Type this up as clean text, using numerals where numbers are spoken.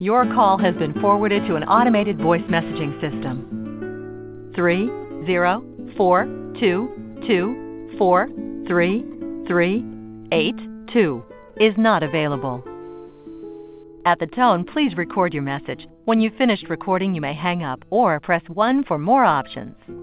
Your call has been forwarded to an automated voice messaging system. 30422433382 is not available. At the tone, please record your message. When you've finished recording, you may hang up or press 1 for more options.